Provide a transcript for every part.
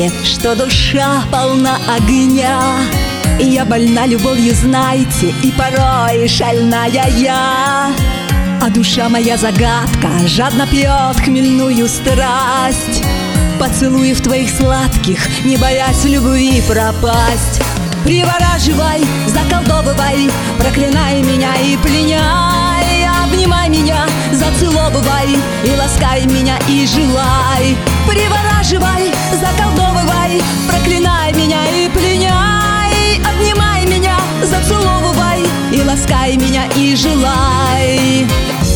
мне, что душа полна огня. И я больна любовью, знайте, и порой шальная я. А душа моя загадка жадно пьет хмельную страсть, поцелуев твоих сладких, не боясь любви пропасть. Привораживай, заколдовывай, проклинай меня и пленяй. Обнимай меня, зацеловывай, и ласкай меня и желай. Привораживай, заколдовывай, проклинай меня и пленяй. Обнимай меня, зацеловывай, и ласкай меня и желай.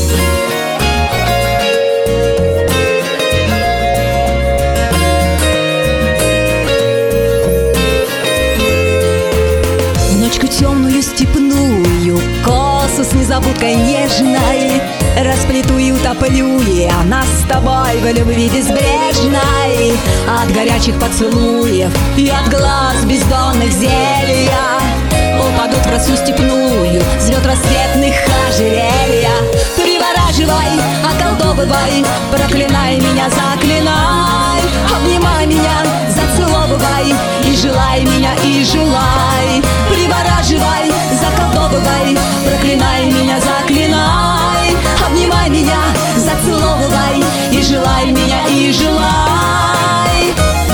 Темную степную косу с незабудкой нежной расплету и утоплю я нас с тобой в любви безбрежной. От горячих поцелуев и от глаз бездонных зелья упадут в росу степную звезд рассветных ожерелья. Привораживай, околдовывай, проклинай меня, заклинай. Обнимай меня, зацеловывай, и желай меня, и желай. Привораживай, заколдовывай, проклинай меня, заклинай. Обнимай меня, зацеловывай, и желай меня, и желай.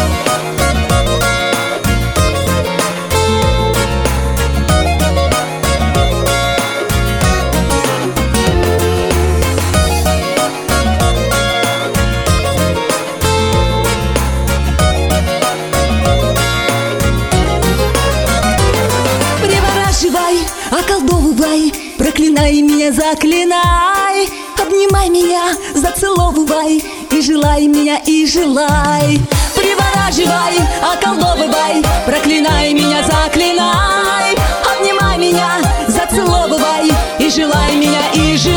Околдовывай, проклинай меня, заклинай. Обнимай меня, зацеловывай, и желай меня, и желай. Привораживай, околдовывай, проклинай меня, заклинай. Обнимай меня, зацеловывай, и желай меня, и желай.